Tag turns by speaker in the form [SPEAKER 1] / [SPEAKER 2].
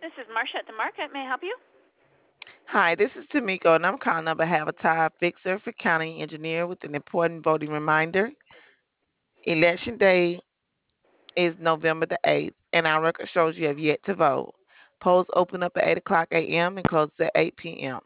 [SPEAKER 1] This is Marcia at the market. May I help you?
[SPEAKER 2] Hi, this is Tamiko, and I'm calling on behalf of Todd Fixer for County Engineer with an important voting reminder. Election Day is November the 8th, and our record shows you have yet to vote. Polls open up at 8 o'clock a.m. and close at 8 p.m.